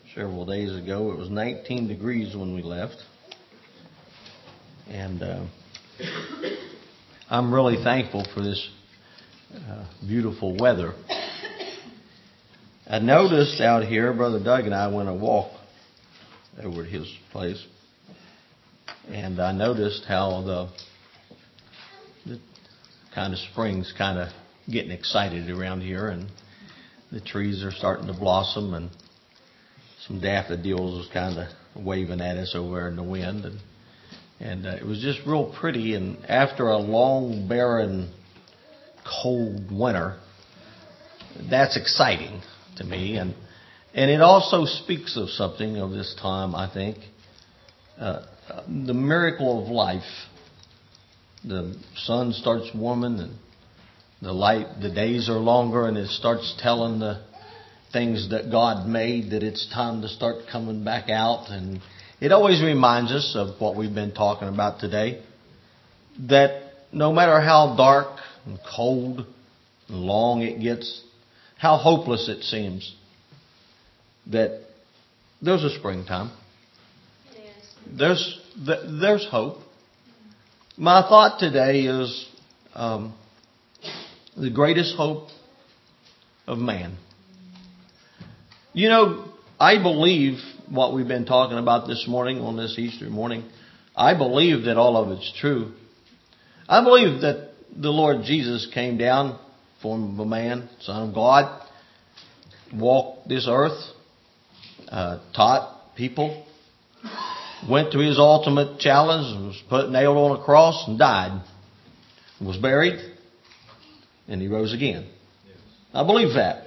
several days ago. It was 19 degrees when we left. And I'm really thankful for this beautiful weather. I noticed out here, Brother Doug and I went a walk over to his place. And I noticed how the kind of spring's kind of getting excited around here. And the trees are starting to blossom. And some daffodils was kind of waving at us over in the wind. And it was just real pretty. And after a long, barren, cold winter, that's exciting to me. And it also speaks of something of this time, I think. The miracle of life. The sun starts warming and the days are longer, and it starts telling the things that God made that it's time to start coming back out. And it always reminds us of what we've been talking about today, that no matter how dark and cold and long it gets, how hopeless it seems, that there's a springtime. There's hope. My thought today is the greatest hope of man. You know, I believe what we've been talking about this morning on this Easter morning. I believe that all of it's true. I believe that the Lord Jesus came down, form of a man, Son of God, walked this earth, taught people, went to his ultimate challenge and was put nailed on a cross and died, was buried, and he rose again. I believe that.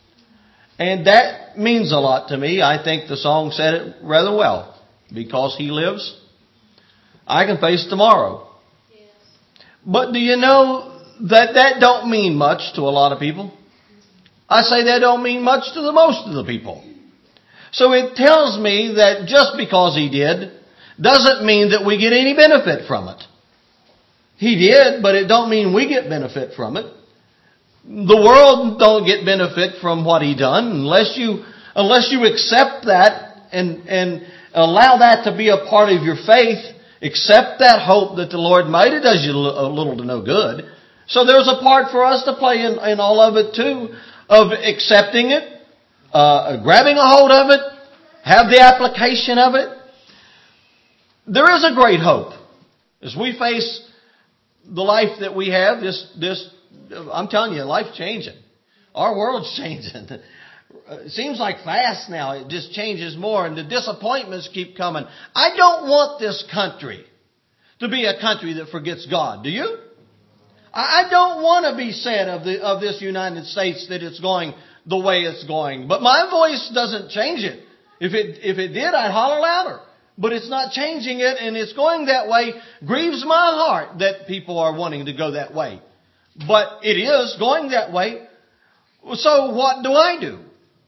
And that means a lot to me. I think the song said it rather well. Because he lives, I can face tomorrow. Yes. But do you know that don't mean much to a lot of people? I say that don't mean much to the most of the people. So it tells me that just because he did doesn't mean that we get any benefit from it. He did, but it don't mean we get benefit from it. The world don't get benefit from what he done unless you accept that and allow that to be a part of your faith. Accept that hope that the Lord made. It does you a little to no good. So there's a part for us to play in all of it too, of accepting it, grabbing a hold of it, have the application of it. There is a great hope as we face the life that we have. This. I'm telling you, life's changing. Our world's changing. It seems like fast now. It just changes more, and the disappointments keep coming. I don't want this country to be a country that forgets God. Do you? I don't want to be said of this United States that it's going the way it's going. But my voice doesn't change it. If it did, I'd holler louder. But it's not changing it, and it's going that way. Grieves my heart that people are wanting to go that way. But it is going that way. So what do I do?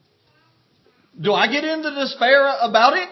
Do I get into despair about it?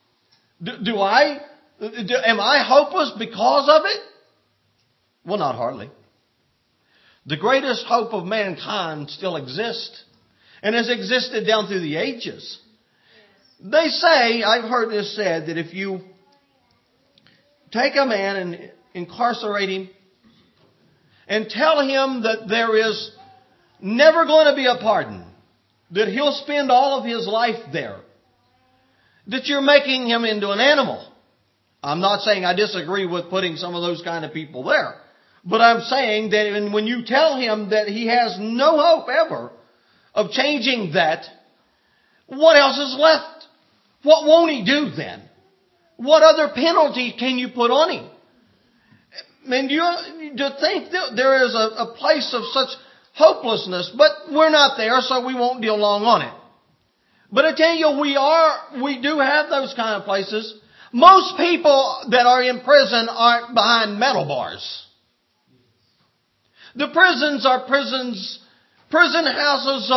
Am I hopeless because of it? Well, not hardly. The greatest hope of mankind still exists and has existed down through the ages. They say, I've heard this said, that if you take a man and incarcerate him and tell him that there is never going to be a pardon, that he'll spend all of his life there, that you're making him into an animal. I'm not saying I disagree with putting some of those kind of people there. But I'm saying that when you tell him that he has no hope ever of changing that, what else is left? What won't he do then? What other penalty can you put on him? And you think that there is a place of such hopelessness, but we're not there, so we won't deal long on it. But I tell you, we do have those kind of places. Most people that are in prison aren't behind metal bars. The prisons are prison houses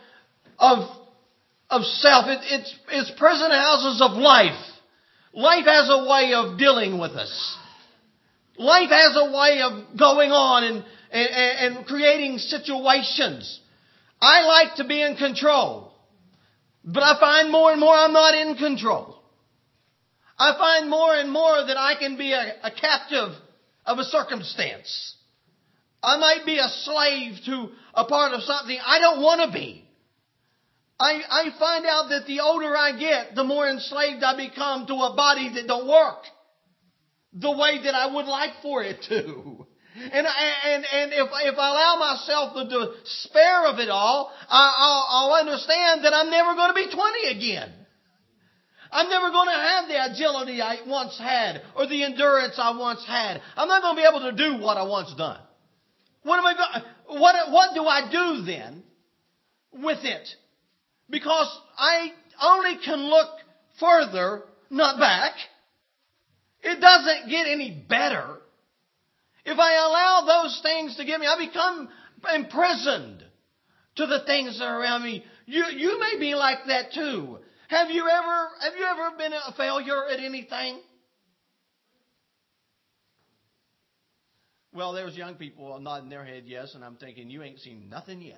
of self. It's prison houses of life. Life has a way of dealing with us. Life has a way of going on and creating situations. I like to be in control. But I find more and more I'm not in control. I find more and more that I can be a captive of a circumstance. I might be a slave to a part of something I don't want to be. I find out that the older I get, the more enslaved I become to a body that don't work the way that I would like for it to. And if I allow myself the despair of it all, I'll understand that I'm never going to be 20 again. I'm never going to have the agility I once had or the endurance I once had. I'm not going to be able to do what I once done. What do I do then with it? Because I only can look further, not back. It doesn't get any better. If I allow those things to get me, I become imprisoned to the things that are around me. You may be like that too. Have you ever been a failure at anything? Well, there's young people nodding their head yes, and I'm thinking, you ain't seen nothing yet.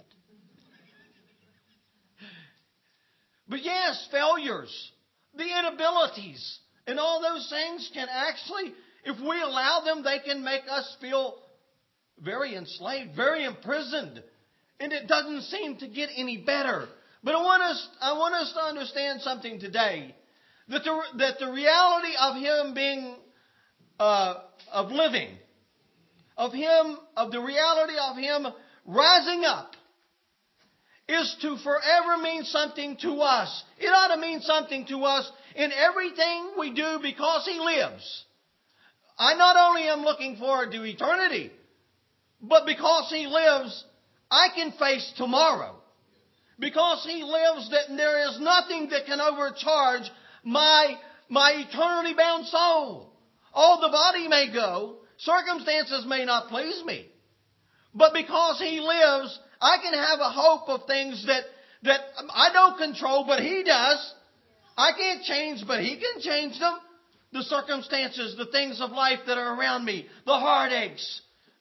But yes, failures, the inabilities, and all those things can actually, if we allow them, they can make us feel very enslaved, very imprisoned. And it doesn't seem to get any better. But I want us to understand something today. That the reality of Him being, of living, of the reality of Him rising up, is to forever mean something to us. It ought to mean something to us in everything we do because He lives. I not only am looking forward to eternity, but because He lives, I can face tomorrow. Because He lives, that there is nothing that can overcharge my eternity-bound soul. Oh, the body may go. Circumstances may not please me. But because He lives, I can have a hope of things that I don't control, but He does. I can't change, but He can change them. The circumstances, the things of life that are around me, the heartaches,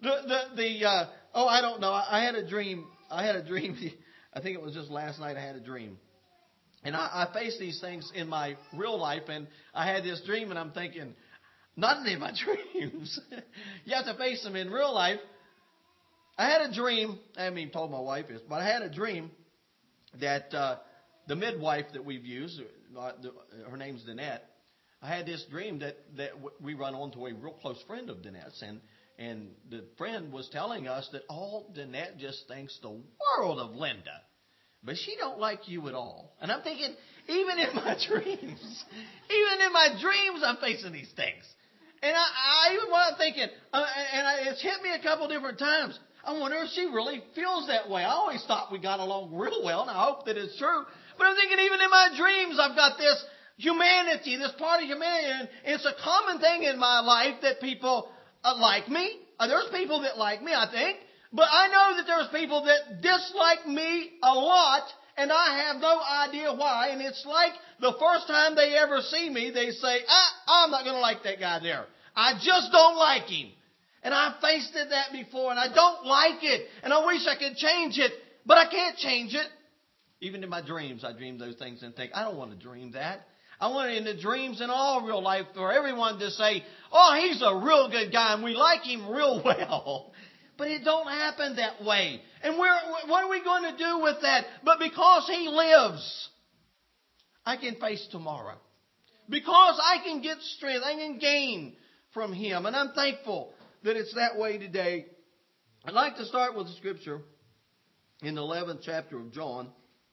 I don't know. I had a dream. I think it was just last night I had a dream. And I face these things in my real life, and I had this dream, and I'm thinking, not in my dreams. You have to face them in real life. I had a dream. I haven't even told my wife this, but I had a dream that the midwife that we've used, her name's Danette. I had this dream that we run onto a real close friend of Danette's, and the friend was telling us that Danette just thinks the world of Linda, but she don't like you at all. And I'm thinking, even in my dreams, I'm facing these things. And I'm thinking, it's hit me a couple different times. I wonder if she really feels that way. I always thought we got along real well, and I hope that it's true. But I'm thinking, even in my dreams, I've got this humanity, this part of humanity. And it's a common thing in my life that people like me. There's people that like me, I think. But I know that there's people that dislike me a lot, and I have no idea why. And it's like the first time they ever see me, they say, I'm not going to like that guy there. I just don't like him. And I've faced that before, and I don't like it. And I wish I could change it, but I can't change it. Even in my dreams, I dream those things and think, I don't want to dream that. I want it in the dreams in all real life for everyone to say, oh, he's a real good guy, and we like him real well. But it don't happen that way. And what are we going to do with that? But because He lives, I can face tomorrow. Because I can get strength, I can gain from Him. And I'm thankful that it's that way today. I'd like to start with the scripture in the 11th chapter of John.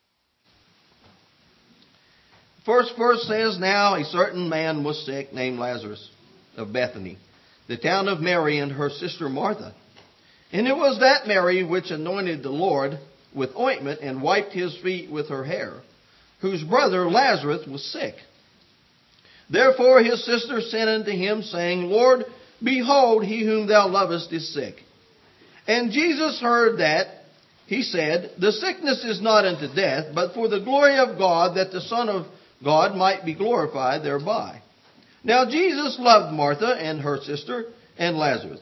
First verse says, Now a certain man was sick, named Lazarus, of Bethany, the town of Mary and her sister Martha. And it was that Mary which anointed the Lord with ointment and wiped His feet with her hair, whose brother Lazarus was sick. Therefore His sister sent unto Him, saying, Lord, behold, he whom thou lovest is sick. And Jesus heard that. He said, The sickness is not unto death, but for the glory of God, that the Son of God might be glorified thereby. Now Jesus loved Martha and her sister and Lazarus.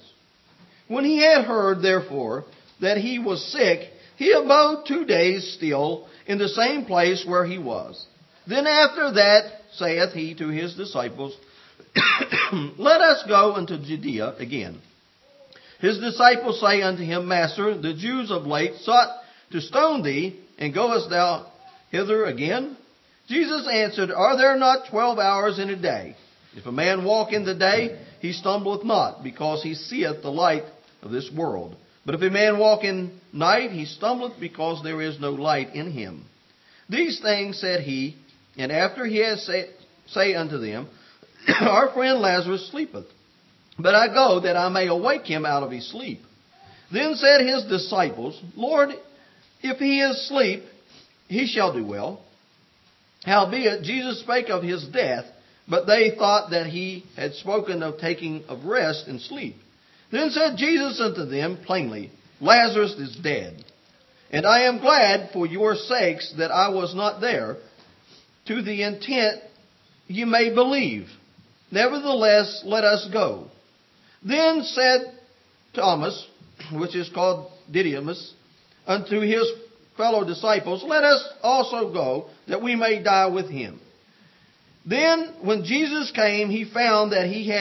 When He had heard, therefore, that he was sick, He abode 2 days still in the same place where he was. Then after that saith he to his disciples, Let us go unto Judea again. His disciples say unto him, Master, the Jews of late sought to stone thee, and goest thou hither again? Jesus answered, Are there not 12 hours in a day? If a man walk in the day, he stumbleth not, because he seeth the light of this world. But if a man walk in night, he stumbleth, because there is no light in him. These things said he, and after he had say unto them, Our friend Lazarus sleepeth, but I go that I may awake him out of his sleep. Then said his disciples, Lord, if he is asleep, he shall do well. Howbeit Jesus spake of his death, but they thought that he had spoken of taking of rest and sleep. Then said Jesus unto them plainly, Lazarus is dead, and I am glad for your sakes that I was not there, to the intent ye may believe. Nevertheless, let us go. Then said Thomas, which is called Didymus, unto his fellow disciples, Let us also go, that we may die with him. Then when Jesus came, he found that he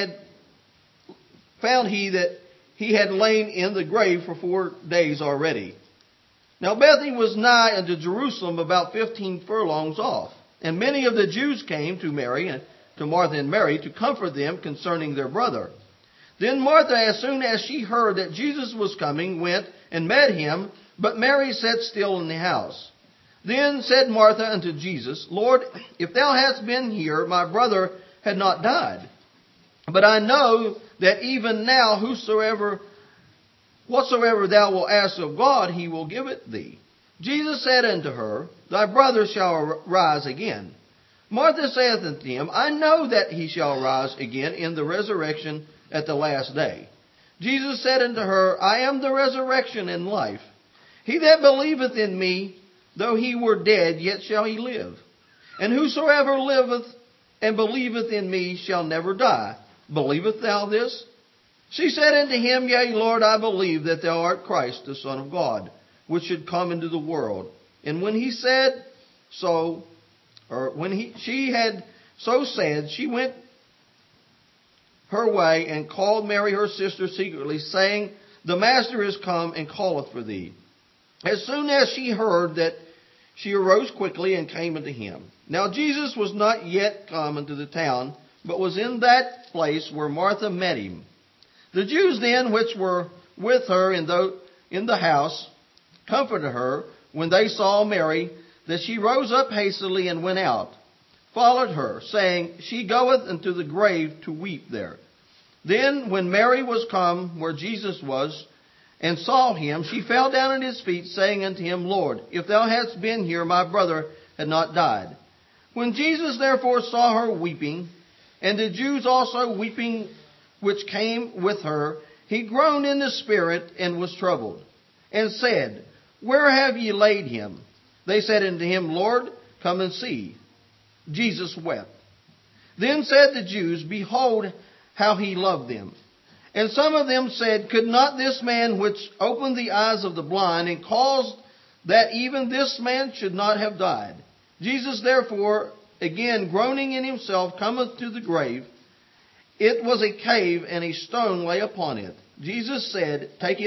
had lain in the grave for 4 days already. Now Bethany was nigh unto Jerusalem, about 15 furlongs off. And many of the Jews came to Martha and Mary, to comfort them concerning their brother. Then Martha, as soon as she heard that Jesus was coming, went and met him, but Mary sat still in the house. Then said Martha unto Jesus, Lord, if thou hadst been here, my brother had not died. But I know that even now whatsoever thou wilt ask of God, he will give it thee. Jesus said unto her, Thy brother shall rise again. Martha saith unto him, I know that he shall rise again in the resurrection at the last day. Jesus said unto her, I am the resurrection and life. He that believeth in me, though he were dead, yet shall he live. And whosoever liveth and believeth in me shall never die. Believest thou this? She said unto him, Yea, Lord, I believe that thou art Christ, the Son of God, which should come into the world. And when he said so, she had so said, she went her way and called Mary her sister secretly, saying, The Master is come and calleth for thee. As soon as she heard that, she arose quickly and came unto him. Now Jesus was not yet come into the town, but was in that place where Martha met him. The Jews then, which were with her in the house, comforted her when they saw Mary, that she rose up hastily and went out, followed her, saying, She goeth into the grave to weep there. Then when Mary was come where Jesus was, and saw him, she fell down at his feet, saying unto him, Lord, if thou hadst been here, my brother had not died. When Jesus therefore saw her weeping, and the Jews also weeping which came with her, he groaned in the spirit, and was troubled, and said, Where have ye laid him? They said unto him, Lord, come and see. Jesus wept. Then said the Jews, Behold, how he loved them. And some of them said, Could not this man which opened the eyes of the blind, and caused that even this man should not have died? Jesus therefore, again groaning in himself, cometh to the grave. It was a cave, and a stone lay upon it. Jesus said, Take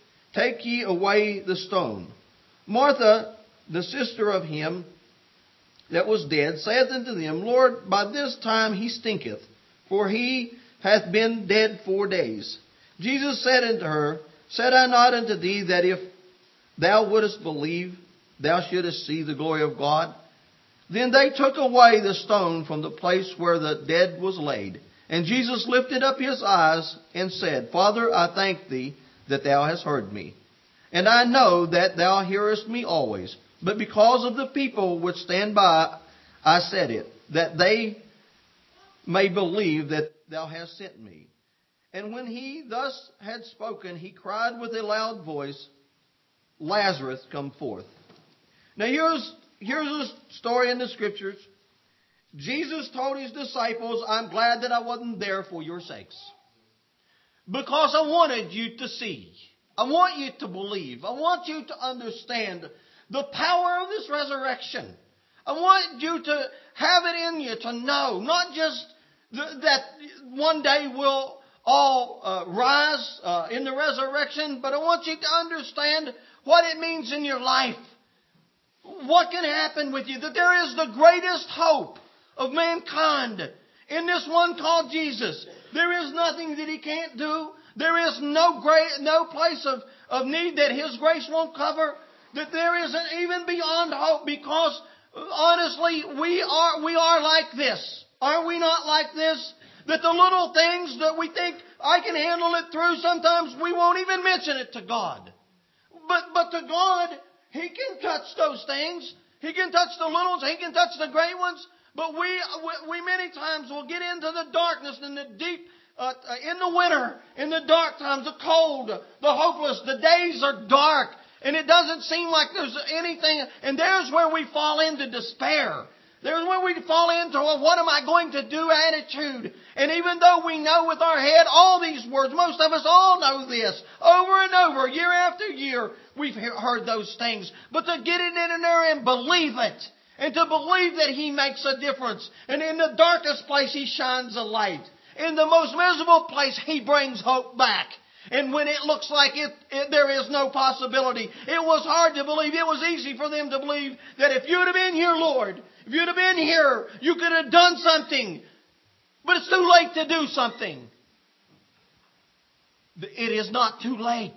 ye away the stone. Martha, the sister of him that was dead, saith unto them, Lord, by this time he stinketh, for he hath been dead 4 days. Jesus said unto her, Said I not unto thee that if thou wouldest believe, thou shouldest see the glory of God? Then they took away the stone from the place where the dead was laid. And Jesus lifted up his eyes and said, Father, I thank thee that thou hast heard me. And I know that thou hearest me always. But because of the people which stand by, I said it, that they may believe that thou hast sent me. And when he thus had spoken, he cried with a loud voice, Lazarus, come forth. Now here's a story in the scriptures. Jesus told his disciples, I'm glad that I wasn't there for your sakes. Because I wanted you to see. I want you to believe. I want you to understand the power of this resurrection. I want you to have it in you to know, not just that one day we'll all rise in the resurrection, but I want you to understand what it means in your life. What can happen with you? That there is the greatest hope of mankind in this one called Jesus. There is nothing that He can't do. There is no place of need that His grace won't cover. That there isn't even beyond hope, because honestly, we are like this. Are we not like this? That the little things that we think I can handle it through, sometimes we won't even mention it to God. But to God, He can touch those things. He can touch the little ones. He can touch the great ones. But we many times will get into the darkness and the deep, in the winter, in the dark times, the cold, the hopeless. The days are dark. And it doesn't seem like there's anything. And there's where we fall into despair. There's where we fall into a what am I going to do attitude. And even though we know with our head all these words, most of us all know this, over and over, year after year, we've heard those things. But to get it in there and believe it, and to believe that He makes a difference, and in the darkest place He shines a light, in the most miserable place He brings hope back. And when it looks like there is no possibility, it was hard to believe. It was easy for them to believe that if you'd have been here, Lord, if you'd have been here, you could have done something. But it's too late to do something. It is not too late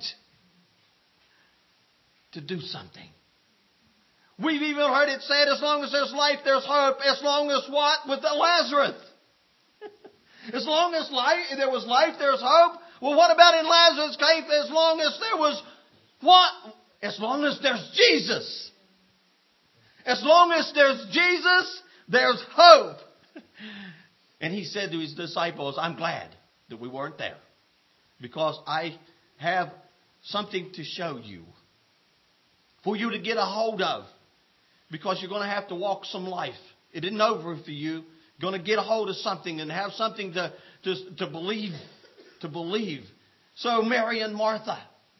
to do something. We've even heard it said, as long as there's life, there's hope. As long as what? With Lazarus. As long as there was life, there's hope. Well, what about in Lazarus' case? As long as there was what? As long as there's Jesus. As long as there's Jesus, there's hope. And He said to His disciples, I'm glad that we weren't there, because I have something to show you, for you to get a hold of, because you're going to have to walk some life. It isn't over for you. You're going to get a hold of something and have something to believe. To believe. So Mary and Martha,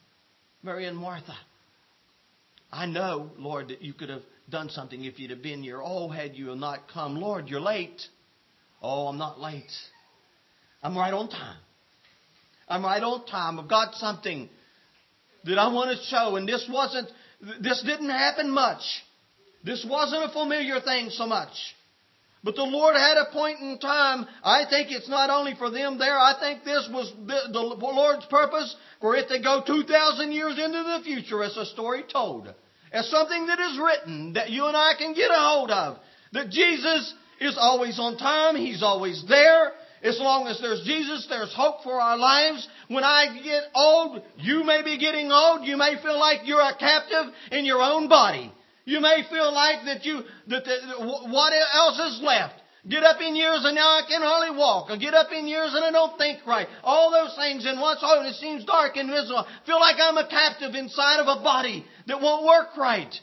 I know, Lord, that you could have done something if you'd have been here. Oh, had you not come. Lord, you're late. Oh, I'm not late. I'm right on time. I've got something that I want to show. And this didn't happen much. This wasn't a familiar thing so much. But the Lord had a point in time. I think it's not only for them there. I think this was the Lord's purpose for it to go 2,000 years into the future as a story told. As something that is written that you and I can get a hold of. That Jesus is always on time. He's always there. As long as there's Jesus, there's hope for our lives. When I get old, you may be getting old. You may feel like you're a captive in your own body. You may feel like what else is left? Get up in years and now I can hardly walk. Or get up in years and I don't think right. All those things, and what's hope, it seems dark and miserable. Feel like I'm a captive inside of a body that won't work right.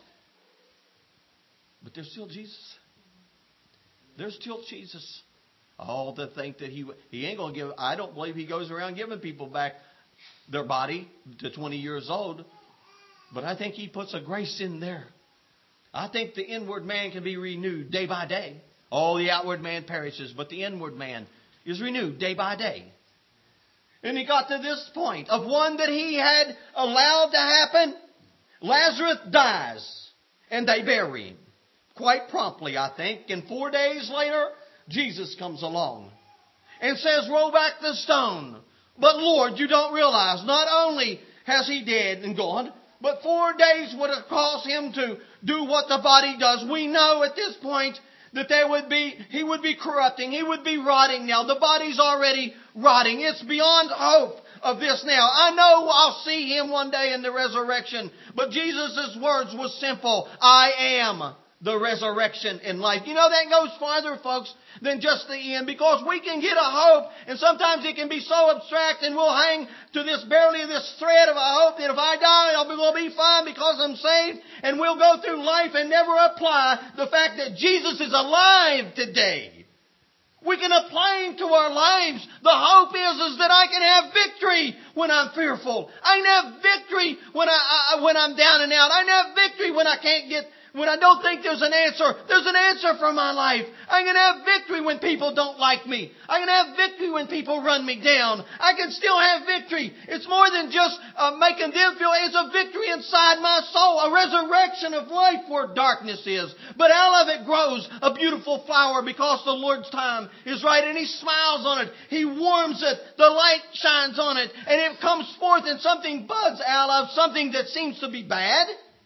But there's still Jesus. There's still Jesus. Oh, to think that he ain't going to give. I don't believe He goes around giving people back their body to 20 years old. But I think He puts a grace in there. I think the inward man can be renewed day by day. Oh, the outward man perishes, but the inward man is renewed day by day. And He got to this point of one that He had allowed to happen. Lazarus dies, and they bury him. Quite promptly, I think. And 4 days later, Jesus comes along and says, roll back the stone. But Lord, you don't realize, not only has He dead and gone, but 4 days would have caused Him to do what the body does. We know at this point that He would be corrupting. He would be rotting now. The body's already rotting. It's beyond hope of this now. I know I'll see Him one day in the resurrection. But Jesus' words was simple. I am the resurrection and life. You know, that goes farther, folks, than just the end, because we can get a hope, and sometimes it can be so abstract, and we'll hang to this thread of a hope that if I die, I'm going to be fine because I'm saved, and we'll go through life and never apply the fact that Jesus is alive today. We can apply Him to our lives. The hope is that I can have victory when I'm fearful. I can have victory when I'm down and out. I can have victory when I don't think there's an answer. There's an answer for my life. I can have victory when people don't like me. I can have victory when people run me down. I can still have victory. It's more than just making them feel. It's a victory inside my soul, a resurrection of life where darkness is. But out of it grows a beautiful flower because the Lord's time is right, and He smiles on it. He warms it. The light shines on it, and it comes forth, and something buds out of something that seems to be bad.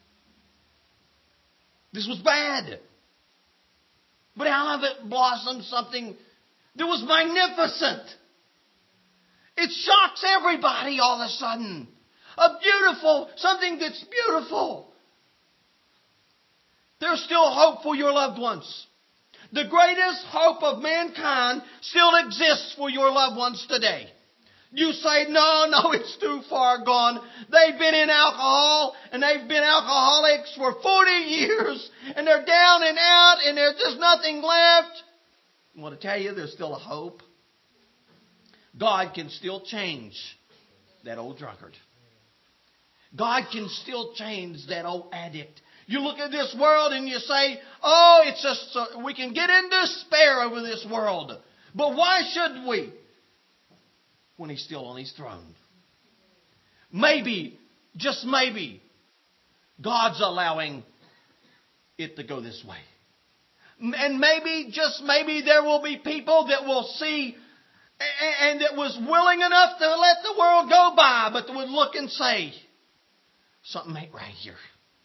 This was bad. But out of it blossomed something that was magnificent. It shocks everybody all of a sudden. Something that's beautiful. There's still hope for your loved ones. The greatest hope of mankind still exists for your loved ones today. You say, no, it's too far gone. They've been in alcohol, and they've been alcoholics for 40 years, and they're down and out, and there's just nothing left. I want to tell you, there's still a hope. God can still change that old drunkard. God can still change that old addict. You look at this world and you say, it's just, we can get in despair over this world. But why should we? When He's still on His throne. Maybe, just maybe, God's allowing it to go this way. And maybe, just maybe, there will be people that will see and that was willing enough to let the world go by, but would look and say, something ain't right here.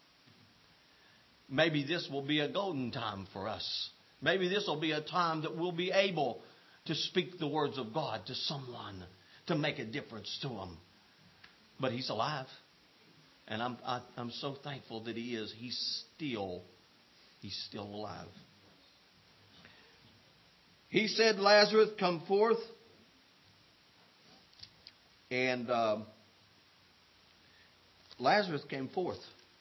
Maybe this will be a golden time for us. Maybe this will be a time that we'll be able to speak the words of God to someone, to make a difference to them. But He's alive. And I'm so thankful that He is. He's still alive. He said, Lazarus, come forth. And Lazarus came forth.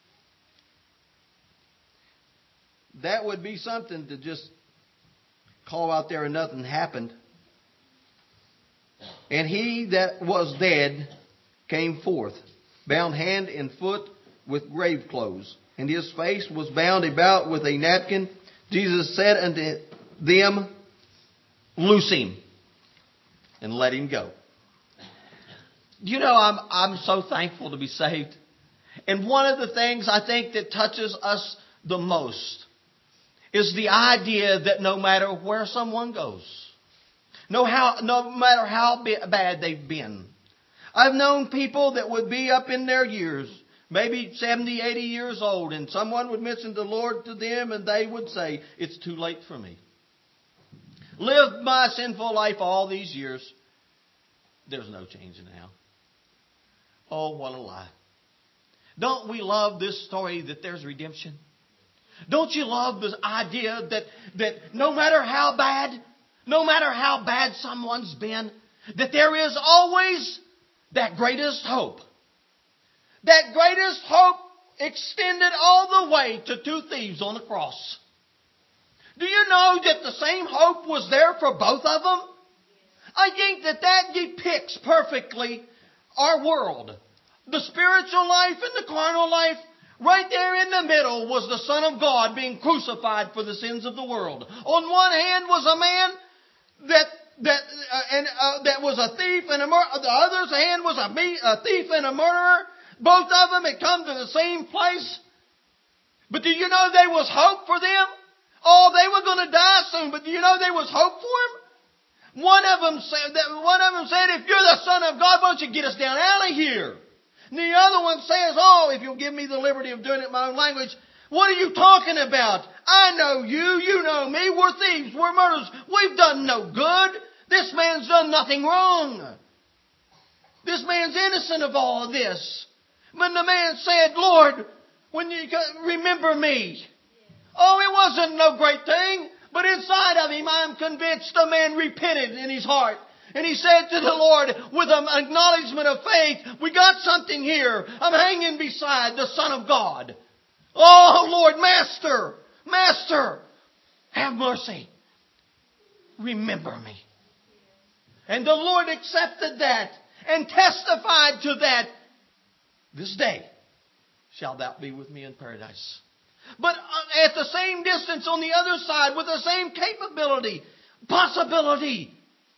That would be something to just call out there and nothing happened. And he that was dead came forth, bound hand and foot with grave clothes, and his face was bound about with a napkin. Jesus said unto them, loose him and let him go. You know, I'm so thankful to be saved. And one of the things I think that touches us the most is the idea that no matter where someone goes, no matter how bad they've been. I've known people that would be up in their years, maybe 70, 80 years old, and someone would mention the Lord to them and they would say, it's too late for me. Lived my sinful life all these years. There's no changing now. Oh, what a lie. Don't we love this story that there's redemption? Don't you love this idea that no matter how bad someone's been, that there is always that greatest hope. That greatest hope extended all the way to two thieves on the cross. Do you know that the same hope was there for both of them? I think that depicts perfectly our world. The spiritual life and the carnal life. Right there in the middle was the Son of God being crucified for the sins of the world. On one hand was a man that was a thief and a murderer. The other's hand was a thief and a murderer. Both of them had come to the same place. But do you know there was hope for them? Oh, they were going to die soon, but do you know there was hope for them? One of them said, if you're the Son of God, why don't you get us down out of here? And the other one says, if you'll give me the liberty of doing it in my own language, what are you talking about? I know you, you know me, we're thieves, we're murderers, we've done no good. This man's done nothing wrong. This man's innocent of all of this. When the man said, Lord, when you remember me. It wasn't no great thing, but inside of him, I'm convinced the man repented in his heart. And he said to the Lord with an acknowledgement of faith, we got something here. I'm hanging beside the Son of God. Oh, Lord, Master, have mercy. remember me. And the Lord accepted that and testified to that. This day shalt thou be with me in paradise. But at the same distance on the other side, with the same capability, possibility,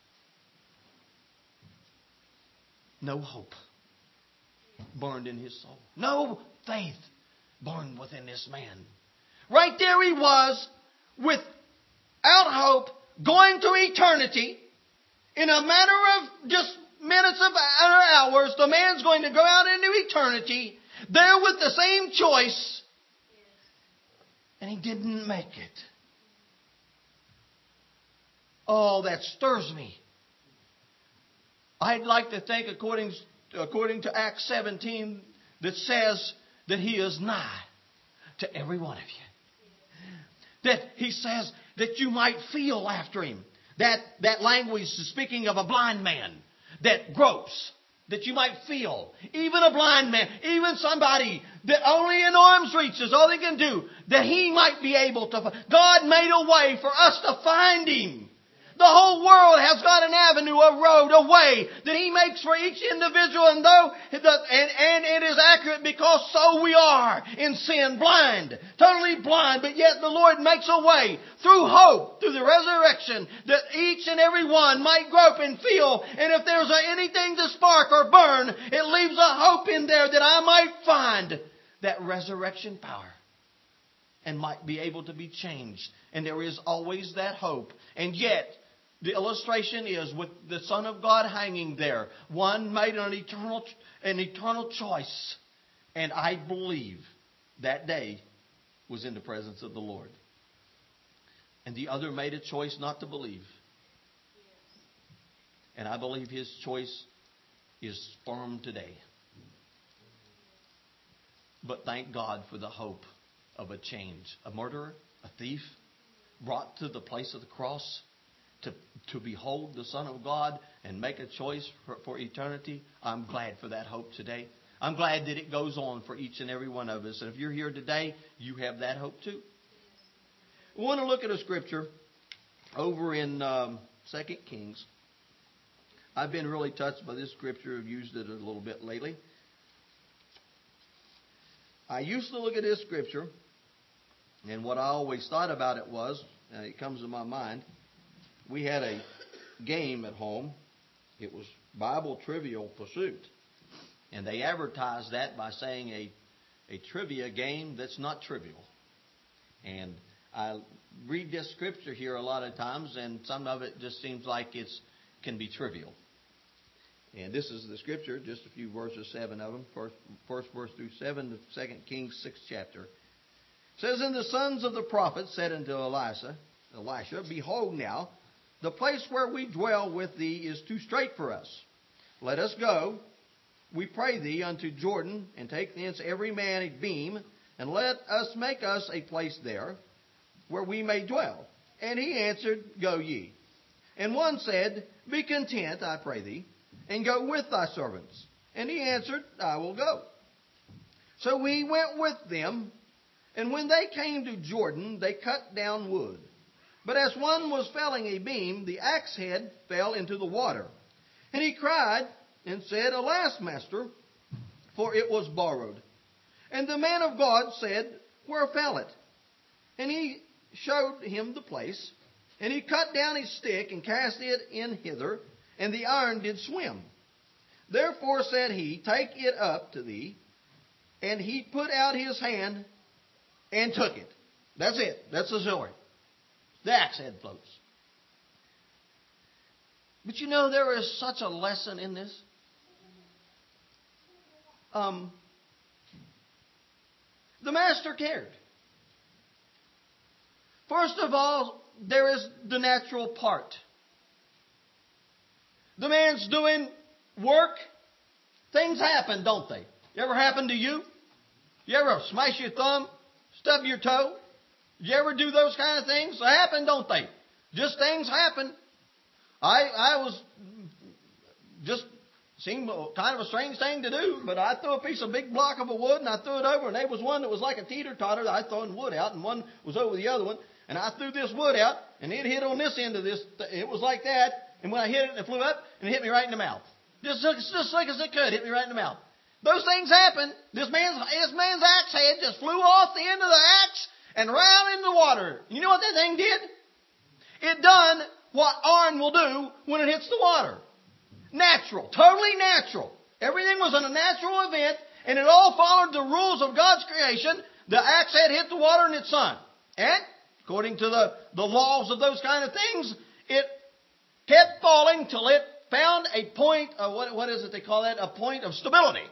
no hope burned in his soul. No faith burned within this man. Right there he was, without hope, going to eternity. In a matter of just minutes or hours, the man's going to go out into eternity, there with the same choice, and he didn't make it. Oh, that stirs me. I'd like to think, according to Acts 17, that says that he is nigh to every one of you. That he says that you might feel after him. That language is speaking of a blind man that gropes, that you might feel. Even a blind man, even somebody that only in arm's reach is all they can do, that he might be able to. God made a way for us to find him. The whole world has got an avenue, a road, a way that he makes for each individual, and it is accurate because so we are in sin, blind, totally blind, but yet the Lord makes a way through hope, through the resurrection, that each and every one might grope and feel, and if there's anything to spark or burn, it leaves a hope in there that I might find that resurrection power and might be able to be changed. And there is always that hope. And yet, the illustration is with the Son of God hanging there. One made an eternal choice. And I believe that day was in the presence of the Lord. And the other made a choice not to believe. And I believe his choice is firm today. But thank God for the hope of a change. A murderer, a thief, brought to the place of the cross to behold the Son of God and make a choice for eternity. I'm glad for that hope today. I'm glad that it goes on for each and every one of us. And if you're here today, you have that hope too. We want to look at a scripture over in 2 Kings. I've been really touched by this scripture. I've used it a little bit lately. I used to look at this scripture, and what I always thought about it was, it comes to my mind, we had a game at home. It was Bible Trivial Pursuit. And they advertised that by saying a trivia game that's not trivial. And I read this scripture here a lot of times, and some of it just seems like it can be trivial. And this is the scripture, just a few verses, 7 of them. First verse through 7, the 2 Kings 6th chapter. It says, And the sons of the prophets said unto Elisha, Behold now, the place where we dwell with thee is too strait for us. Let us go, we pray thee, unto Jordan, and take thence every man a beam, and let us make us a place there, where we may dwell. And he answered, Go ye. And one said, Be content, I pray thee, and go with thy servants. And he answered, I will go. So we went with them, and when they came to Jordan, they cut down wood. But as one was felling a beam, the axe head fell into the water. And he cried and said, Alas, master, for it was borrowed. And the man of God said, Where fell it? And he showed him the place. And he cut down his stick and cast it in hither, and the iron did swim. Therefore said he, Take it up to thee. And he put out his hand and took it. That's it. That's the story. The axe head floats. But you know, there is such a lesson in this. The master cared. First of all, there is the natural part. The man's doing work. Things happen, don't they? You ever happen to you? You ever smash your thumb, stub your toe? Did you ever do those kind of things? They happen, don't they? Just things happen. I was just seemed kind of a strange thing to do, but I threw a piece of big block of wood and I threw it over, and there was one that was like a teeter-totter that I thrown wood out, and one was over the other one, and I threw this wood out, And it hit on this end of this. It was like that. And when I hit it, it flew up and it hit me right in the mouth. Just like as it could, hit me right in the mouth. Those things happen. This man's axe head just flew off the end of the axe and right into the water. You know what that thing did? It done what iron will do when it hits the water. Natural. Totally natural. Everything was in a natural event, and it all followed the rules of God's creation. The axe head hit the water and it sunk. And according to the laws of those kind of things, it kept falling till it found a point of, what is it they call that? A point of stability.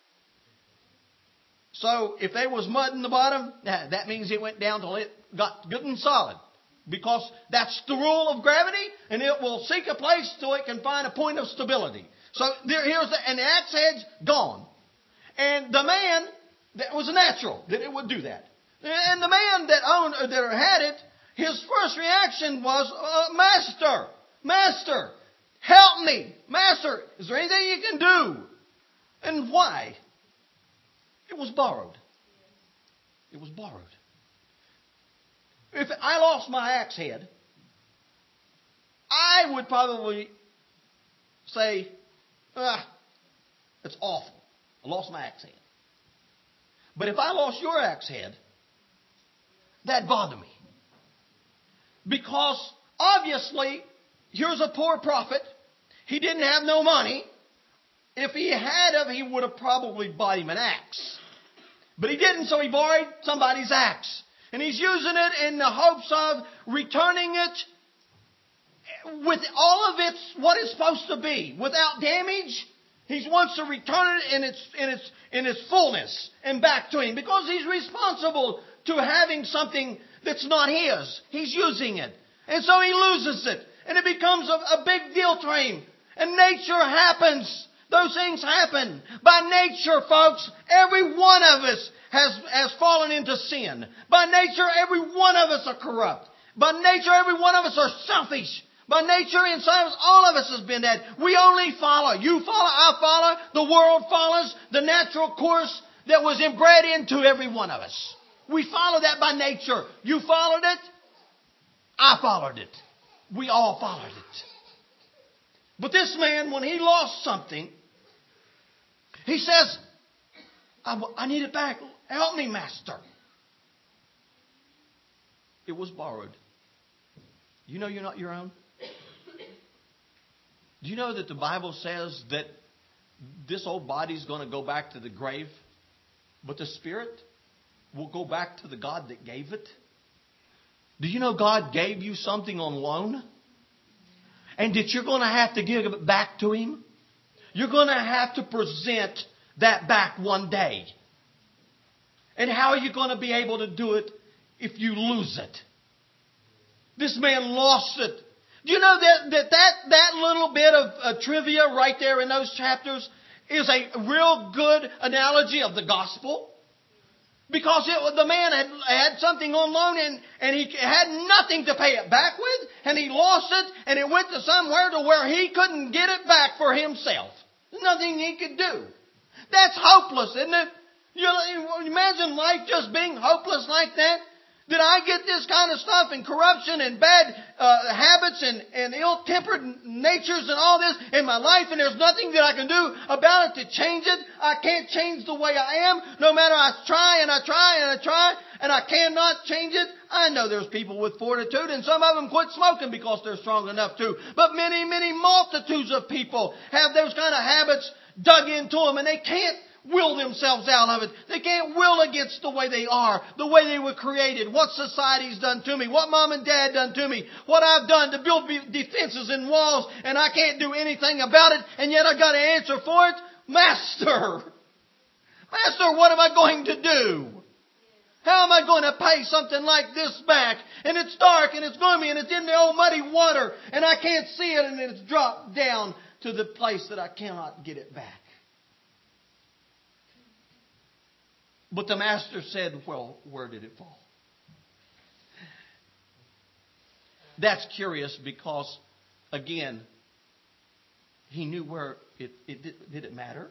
So if there was mud in the bottom, that means it went down till it got good and solid. Because that's the rule of gravity, and it will seek a place till it can find a point of stability. So and the axe head's gone. And the man, that was natural that it would do that. And the man that had it, his first reaction was, Master, help me. Master, is there anything you can do? And why? It was borrowed. It was borrowed. If I lost my axe head, I would probably say, it's awful. I lost my axe head. But if I lost your axe head, that'd bother me. Because obviously, here's a poor prophet. He didn't have no money. If he had, he would have probably bought him an axe. But he didn't, so he borrowed somebody's axe. And he's using it in the hopes of returning it with all of what it's supposed to be, without damage. He wants to return it in its fullness and back to him, because he's responsible to having something that's not his. He's using it. And so he loses it. And it becomes a big deal to him. And nature happens. Those things happen. By nature, folks, every one of us has fallen into sin. By nature, every one of us are corrupt. By nature, every one of us are selfish. By nature, inside of us, all of us has been that. We only follow. You follow, I follow. The world follows the natural course that was inbred into every one of us. We follow that by nature. You followed it. I followed it. We all followed it. But this man, when he lost something, he says, I need it back. Help me, Master. It was borrowed. You know you're not your own? Do you know that the Bible says that this old body's going to go back to the grave, but the spirit will go back to the God that gave it? Do you know God gave you something on loan? And that you're going to have to give it back to Him? You're going to have to present that back one day. And how are you going to be able to do it if you lose it? This man lost it. Do you know that little bit of trivia right there in those chapters is a real good analogy of the gospel? Because the man had something on loan and he had nothing to pay it back with, and he lost it, and it went to somewhere to where he couldn't get it back for himself. There's nothing he could do. That's hopeless, isn't it? You imagine life just being hopeless like that? Did I get this kind of stuff and corruption and bad habits and ill-tempered natures and all this in my life, and there's nothing that I can do about it to change it? I can't change the way I am, no matter I try and I try and I try, and I cannot change it. I know there's people with fortitude, and some of them quit smoking because they're strong enough to. But many, many multitudes of people have those kind of habits dug into them, and they can't will themselves out of it. They can't will against the way they are, the way they were created, what society's done to me, what mom and dad done to me, what I've done to build defenses and walls, and I can't do anything about it, and yet I got to answer for it. Master, what am I going to do? How am I going to pay something like this back? And it's dark and it's gloomy and it's in the old muddy water and I can't see it, and it's dropped down to the place that I cannot get it back. But the master said, well, where did it fall? That's curious because, again, he knew where did it matter?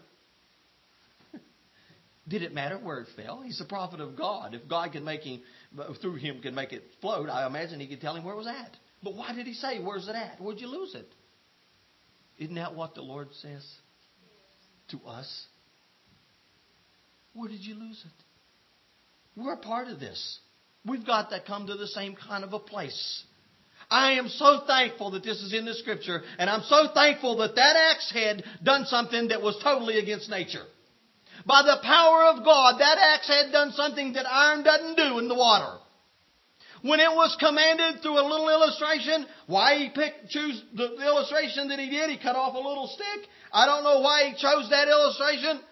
Did it matter where it fell? He's the prophet of God. If God can make him, through him, can make it float, I imagine he could tell him where it was at. But why did he say, where's it at? Where'd you lose it? Isn't that what the Lord says to us? Where did you lose it? We're a part of this. We've got to come to the same kind of a place. I am so thankful that this is in the Scripture, and I'm so thankful that that axe head done something that was totally against nature. By the power of God, that axe head done something that iron doesn't do in the water. When it was commanded through a little illustration, why he choose the illustration that he did, he cut off a little stick. I don't know why he chose that illustration.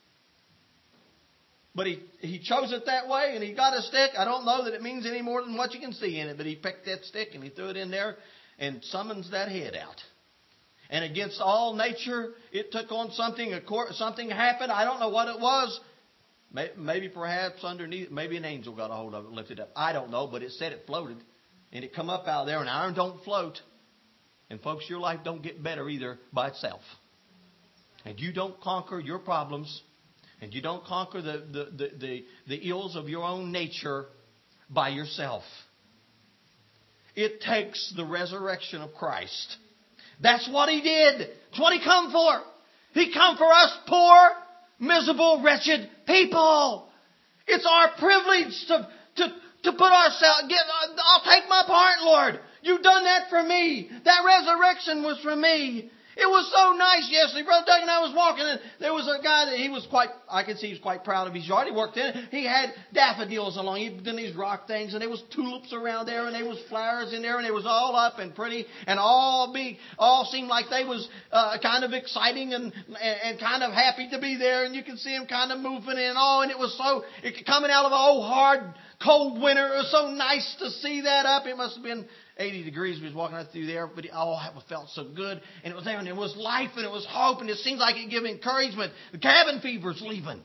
But he chose it that way and he got a stick. I don't know that it means any more than what you can see in it. But he picked that stick and he threw it in there and summons that head out. And against all nature, it took on something. Something happened. I don't know what it was. Maybe perhaps underneath, maybe an angel got a hold of it and lifted it up. I don't know, but it said it floated. And it come up out there, and iron don't float. And folks, your life don't get better either by itself. And you don't conquer your problems. And you don't conquer the ills of your own nature by yourself. It takes the resurrection of Christ. That's what He did. That's what He come for. He come for us poor, miserable, wretched people. It's our privilege to put ourselves. I'll take my part, Lord. You've done that for me. That resurrection was for me. It was so nice yesterday. Brother Doug and I was walking, and there was a guy that I could see he was quite proud of his yard. He worked in it. He had daffodils along. He did these rock things, and there was tulips around there, and there was flowers in there, and it was all up and pretty, and all seemed like they was kind of exciting and kind of happy to be there, and you could see them kind of moving and all, and it was coming out of an old hard, cold winter. It was so nice to see that up. It must have been 80 degrees. We was walking out through there, but it felt so good. And it was there, and it was life, and it was hope, and it seems like it gave encouragement. The cabin fever's leaving.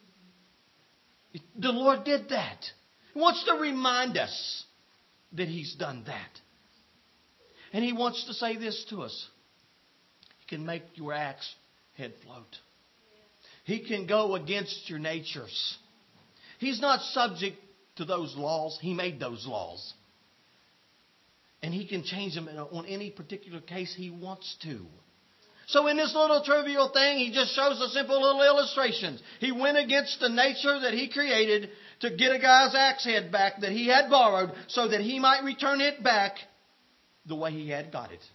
The Lord did that. He wants to remind us that He's done that. And He wants to say this to us. He can make your axe head float. He can go against your natures. He's not subject to those laws. He made those laws. And He can change them on any particular case He wants to. So in this little trivial thing, He just shows a simple little illustration. He went against the nature that He created to get a guy's axe head back that he had borrowed so that he might return it back the way he had got it.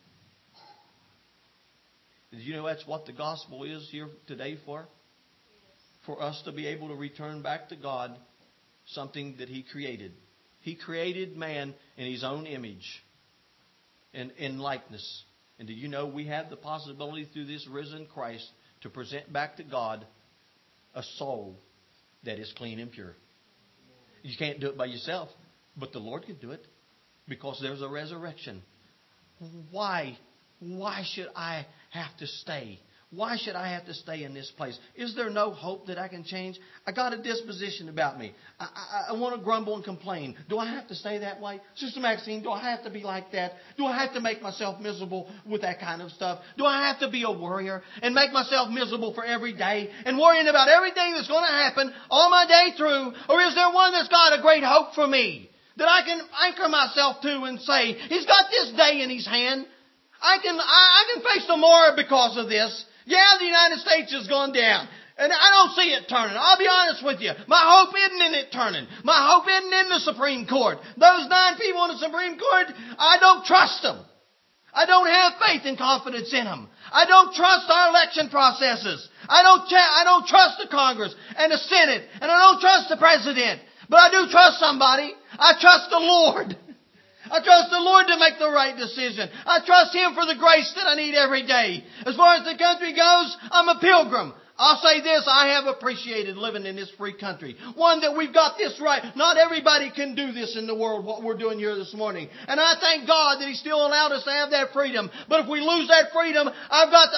Did you know that's what the gospel is here today for? For us to be able to return back to God something that He created. He created man in His own image and in likeness. And do you know we have the possibility through this risen Christ to present back to God a soul that is clean and pure. You can't do it by yourself, but the Lord can do it because there's a resurrection. Why should I have to stay? Why should I have to stay in this place? Is there no hope that I can change? I got a disposition about me. I want to grumble and complain. Do I have to stay that way? Sister Maxine, do I have to be like that? Do I have to make myself miserable with that kind of stuff? Do I have to be a worrier and make myself miserable for every day and worrying about everything that's going to happen all my day through? Or is there one that's got a great hope for me that I can anchor myself to and say, He's got this day in His hand. I can face tomorrow because of this. Yeah, the United States has gone down. And I don't see it turning. I'll be honest with you. My hope isn't in it turning. My hope isn't in the Supreme Court. Those 9 people on the Supreme Court, I don't trust them. I don't have faith and confidence in them. I don't trust our election processes. I don't trust the Congress and the Senate. And I don't trust the President. But I do trust somebody. I trust the Lord. I trust the Lord to make the right decision. I trust Him for the grace that I need every day. As far as the country goes, I'm a pilgrim. I'll say this, I have appreciated living in this free country. One, that we've got this right. Not everybody can do this in the world, what we're doing here this morning. And I thank God that He still allowed us to have that freedom. But if we lose that freedom, I've got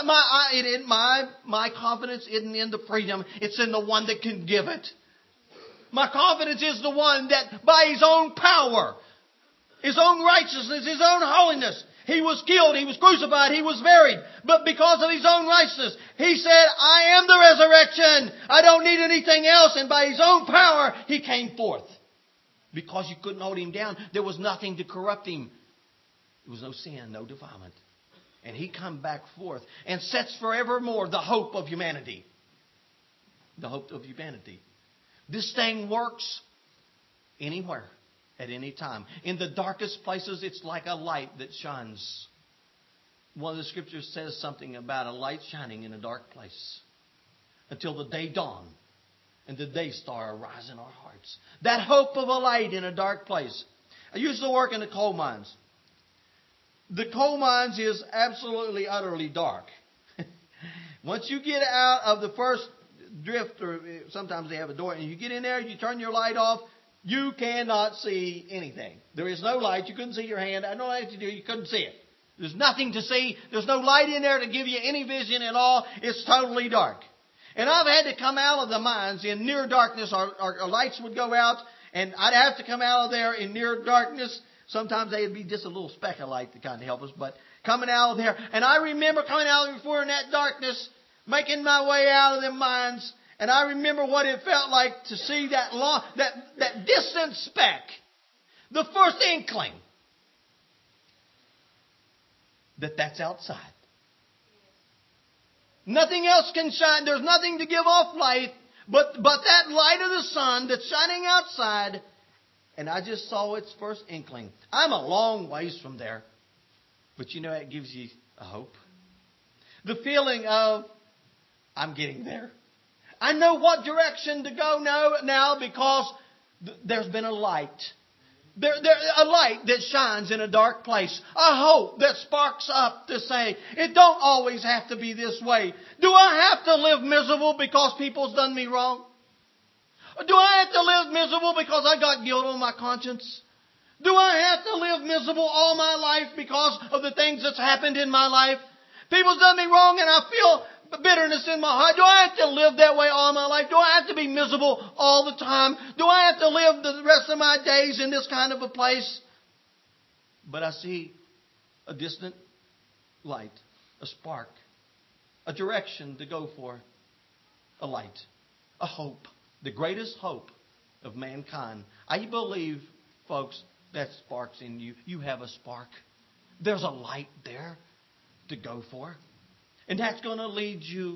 my confidence isn't in the freedom. It's in the one that can give it. My confidence is the one that by His own power, His own righteousness, His own holiness, He was killed, He was crucified, He was buried. But because of His own righteousness, He said, I am the resurrection. I don't need anything else. And by His own power, He came forth. Because you couldn't hold Him down. There was nothing to corrupt Him. There was no sin, no defilement. And He come back forth and sets forevermore the hope of humanity. The hope of humanity. This thing works anywhere, at any time. In the darkest places, it's like a light that shines. One of the scriptures says something about a light shining in a dark place until the day dawn and the day star arise in our hearts. That hope of a light in a dark place. I used to work in the coal mines. The coal mines is absolutely, utterly dark. Once you get out of the first drift, or sometimes they have a door, and you get in there, you turn your light off, you cannot see anything. There is no light. You couldn't see your hand. I don't know what to do. You couldn't see it. There's nothing to see. There's no light in there to give you any vision at all. It's totally dark. And I've had to come out of the mines in near darkness. Our lights would go out, and I'd have to come out of there in near darkness. Sometimes they'd be just a little speck of light to kind of help us, but coming out of there. And I remember coming out before in that darkness, making my way out of them mines. And I remember what it felt like to see that distant speck. The first inkling that's outside. Nothing else can shine. There's nothing to give off light but that light of the sun that's shining outside. And I just saw its first inkling. I'm a long ways from there. But you know, it gives you a hope. The feeling of, I'm getting there. I know what direction to go now because there's been a light. A light that shines in a dark place. A hope that sparks up to say, it don't always have to be this way. Do I have to live miserable because people's done me wrong? Do I have to live miserable because I got guilt on my conscience? Do I have to live miserable all my life because of the things that's happened in my life? People's done me wrong and I feel bitterness in my heart. Do I have to live that way all my life? Do I have to be miserable all the time? Do I have to live the rest of my days in this kind of a place? But I see a distant light, a spark, a direction to go for, a light, a hope, the greatest hope of mankind. I believe, folks, that sparks in you. You have a spark. There's a light there to go for. And that's going to lead you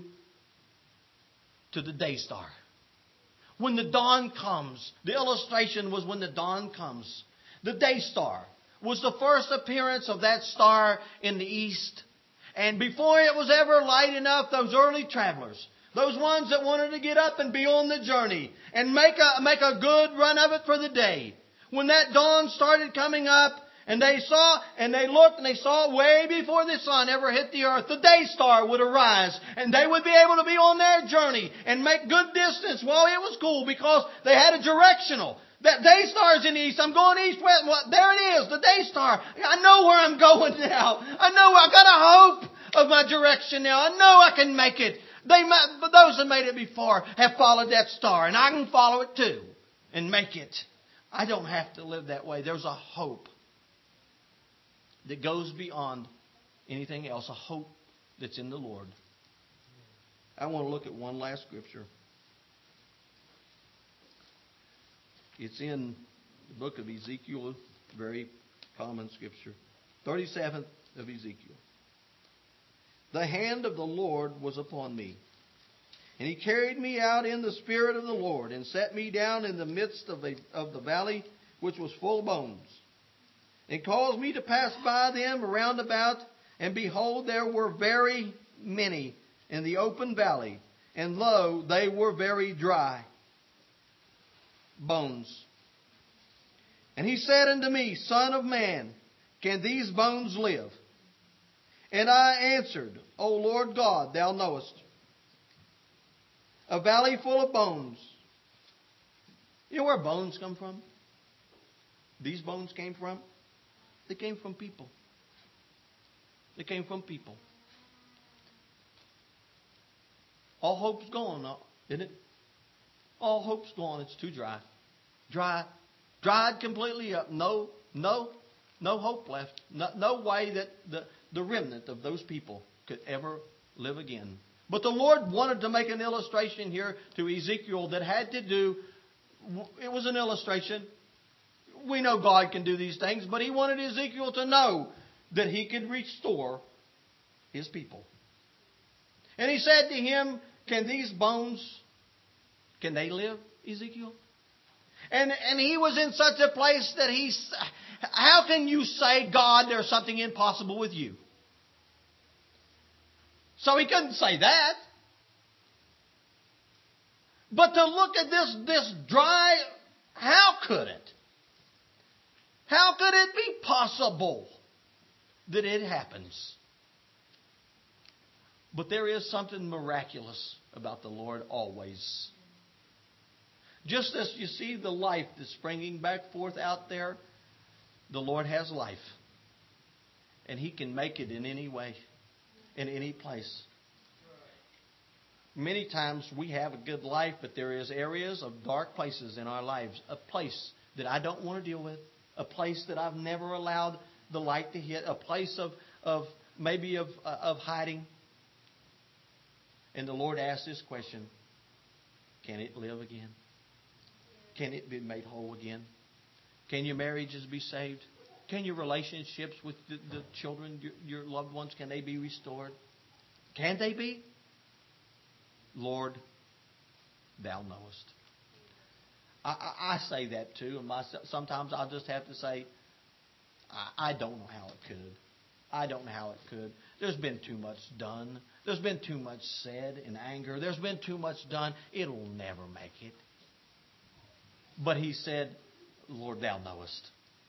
to the day star. When the dawn comes, the illustration was when the dawn comes. The day star was the first appearance of that star in the east. And before it was ever light enough, those early travelers, those ones that wanted to get up and be on the journey and make a good run of it for the day, when that dawn started coming up, and they saw, and they looked, and they saw way before the sun ever hit the earth, the day star would arise, and they would be able to be on their journey and make good distance while it was cool because they had a directional. That day star is in the east. I'm going east, west. Well, there it is, the day star. I know where I'm going now. I know I've got a hope of my direction now. I know I can make it. But those that made it before have followed that star, and I can follow it too and make it. I don't have to live that way. There's a hope that goes beyond anything else, a hope that's in the Lord. I want to look at one last scripture. It's in the book of Ezekiel, very common scripture. 37th of Ezekiel. The hand of the Lord was upon me, and He carried me out in the spirit of the Lord, and set me down in the midst of the valley, which was full of bones, and caused me to pass by them round about, and behold, there were very many in the open valley, and lo, they were very dry bones. And He said unto me, Son of man, can these bones live? And I answered, O Lord God, Thou knowest. A valley full of bones. You know where bones come from? These bones came from? They came from people. They came from people. All hope's gone, isn't it? All hope's gone. It's too dry. Dried completely up. No hope left. No way that the remnant of those people could ever live again. But the Lord wanted to make an illustration here to Ezekiel that had to do, it was an illustration. We know God can do these things, but He wanted Ezekiel to know that He could restore His people. And He said to him, can these bones, can they live, Ezekiel? And he was in such a place that how can you say, God, there's something impossible with you? So he couldn't say that. But to look at this dry, how could it? How could it be possible that it happens? But there is something miraculous about the Lord always. Just as you see the life that's springing back forth out there, the Lord has life. And He can make it in any way, in any place. Many times we have a good life, but there is areas of dark places in our lives. A place that I don't want to deal with. A place that I've never allowed the light to hit. A place of hiding. And the Lord asks this question, can it live again? Can it be made whole again? Can your marriages be saved? Can your relationships with the children, your loved ones, can they be restored? Can they be? Lord, Thou knowest. I say that too. And sometimes I'll just have to say, I don't know how it could. I don't know how it could. There's been too much done. There's been too much said in anger. There's been too much done. It'll never make it. But He said, Lord, Thou knowest.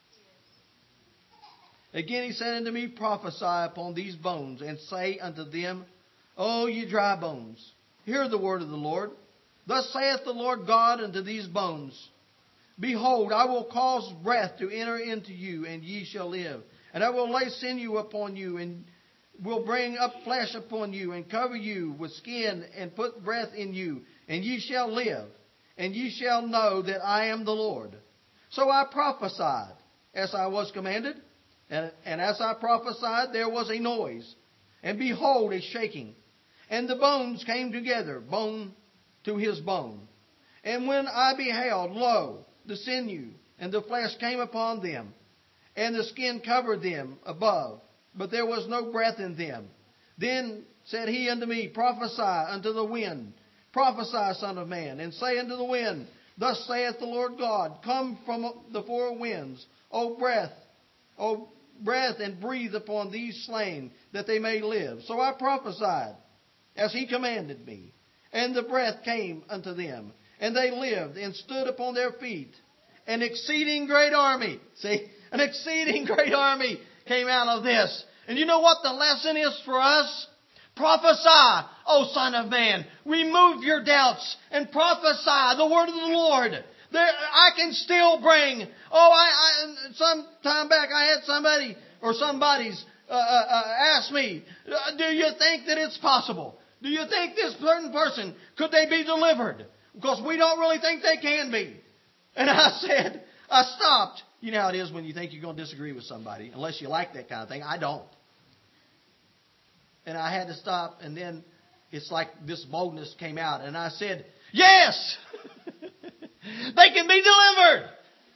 Again He said unto me, prophesy upon these bones, and say unto them, O ye dry bones, hear the word of the Lord. Thus saith the Lord God unto these bones, behold, I will cause breath to enter into you, and ye shall live. And I will lay sinew upon you, and will bring up flesh upon you, and cover you with skin, and put breath in you, and ye shall live. And ye shall know that I am the Lord. So I prophesied as I was commanded. And as I prophesied, there was a noise. And behold, a shaking. And the bones came together, bone to his bone. And when I beheld, lo, the sinew and the flesh came upon them. And the skin covered them above. But there was no breath in them. Then said He unto me, prophesy unto the wind. Prophesy, Son of man, and say unto the wind, thus saith the Lord God, come from the four winds, O breath, and breathe upon these slain, that they may live. So I prophesied, as He commanded me. And the breath came unto them, and they lived, and stood upon their feet. An exceeding great army. See, an exceeding great army came out of this. And you know what the lesson is for us? Prophesy, O Son of Man. Remove your doubts and prophesy the word of the Lord. I can still bring. Some time back I had somebody's asked me, do you think that it's possible? Do you think this certain person, could they be delivered? Because we don't really think they can be. And I stopped. You know how it is when you think you're going to disagree with somebody, unless you like that kind of thing. I don't. And I had to stop, and then it's like this boldness came out, and I said, yes! They can be delivered!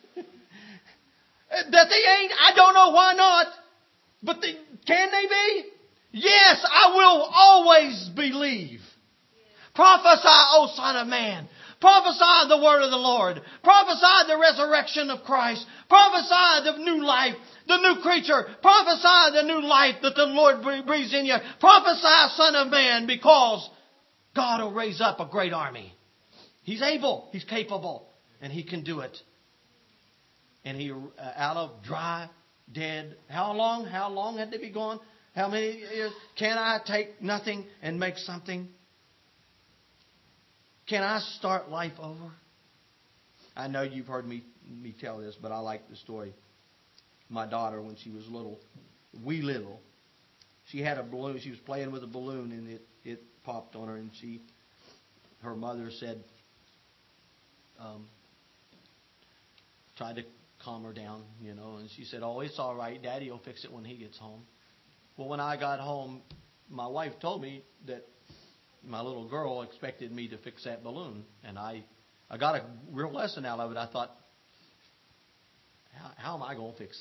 That they ain't, I don't know why not, but can they be? Yes, I will always believe. Prophesy, O Son of Man. Prophesy the word of the Lord. Prophesy the resurrection of Christ. Prophesy the new life, the new creature. Prophesy the new life that the Lord breathes in you. Prophesy, Son of Man, because God will raise up a great army. He's able. He's capable. And He can do it. And He, out of dry, dead, how long had they been gone? How many years? Can I take nothing and make something? Can I start life over? I know you've heard me tell this, but I like the story. My daughter, when she was little, she had a balloon. She was playing with a balloon, and it popped on her, and her mother said, tried to calm her down, and she said, oh, it's all right. Daddy will fix it when he gets home. Well, when I got home, my wife told me that my little girl expected me to fix that balloon. And I got a real lesson out of it. I thought, how am I going to fix that?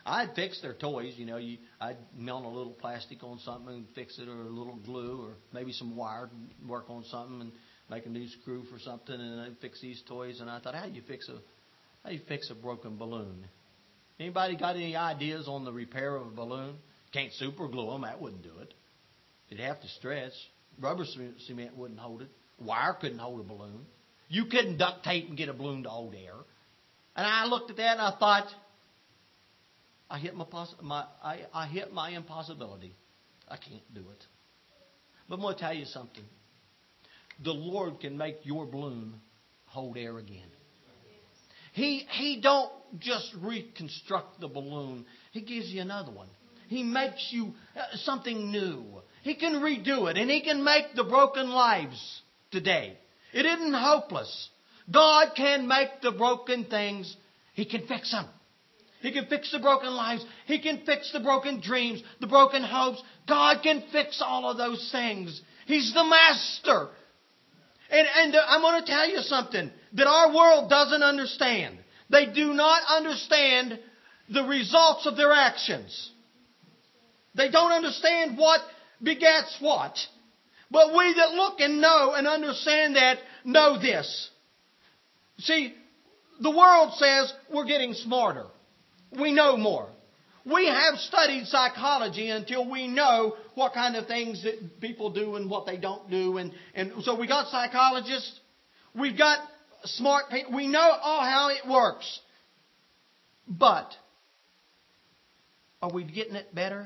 I'd fix their toys. I'd mount a little plastic on something and fix it, or a little glue, or maybe some wire, and work on something and make a new screw for something, and I'd fix these toys. And I thought, how do you fix a broken balloon? Anybody got any ideas on the repair of a balloon? Can't super glue them. That wouldn't do it. It'd have to stretch. Rubber cement wouldn't hold it. Wire couldn't hold a balloon. You couldn't duct tape and get a balloon to hold air. And I looked at that and I thought, I hit my impossibility. I can't do it. But I'm going to tell you something. The Lord can make your balloon hold air again. He don't just reconstruct the balloon. He gives you another one. He makes you something new. He can redo it, and He can make the broken lives today. It isn't hopeless. God can make the broken things. He can fix them. He can fix the broken lives. He can fix the broken dreams, the broken hopes. God can fix all of those things. He's the master. And I'm going to tell you something that our world doesn't understand. They do not understand the results of their actions. They don't understand what begets what. But we that look and know and understand that, know this. See, the world says we're getting smarter. We know more. We have studied psychology until we know what kind of things that people do and what they don't do. And so we got psychologists. We've got smart people. We know all how it works. But are we getting it better?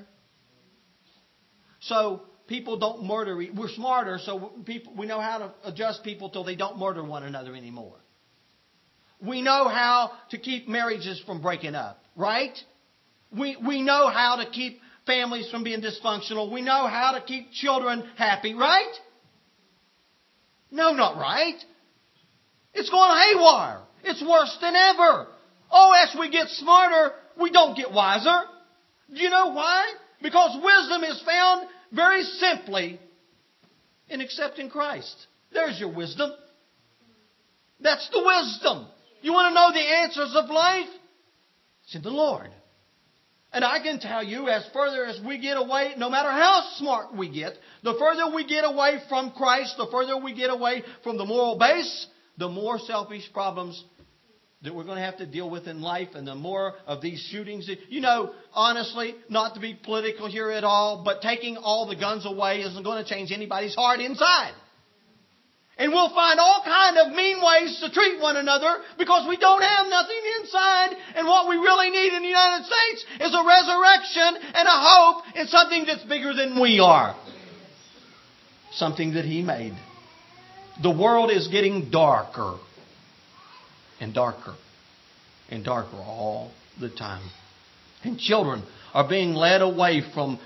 So people don't murder. We're smarter, so we know how to adjust people till they don't murder one another anymore. We know how to keep marriages from breaking up, right? We know how to keep families from being dysfunctional. We know how to keep children happy, right? No, not right. It's going haywire. It's worse than ever. Oh, as we get smarter, we don't get wiser. Do you know why? Because wisdom is found very simply in accepting Christ. There's your wisdom. That's the wisdom. You want to know the answers of life? It's in the Lord. And I can tell you, as further as we get away, no matter how smart we get, the further we get away from Christ, the further we get away from the moral base, the more selfish problems that we're going to have to deal with in life, and the more of these shootings. Honestly, not to be political here at all, but taking all the guns away isn't going to change anybody's heart inside. And we'll find all kind of mean ways to treat one another because we don't have nothing inside. And what we really need in the United States is a resurrection and a hope in something that's bigger than we are. Something that He made. The world is getting darker and darker and darker all the time. And children are being led away from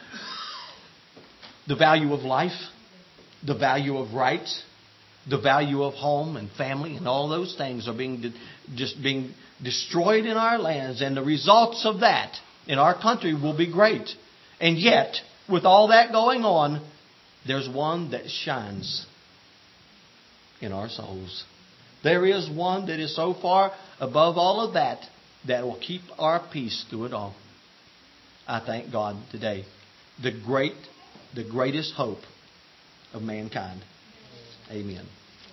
the value of life, the value of rights, the value of home and family, and all those things are being destroyed in our lands. And the results of that in our country will be great. And yet, with all that going on, there's one that shines in our souls. There is one that is so far above all of that that will keep our peace through it all. I thank God today. The greatest hope of mankind. Amen.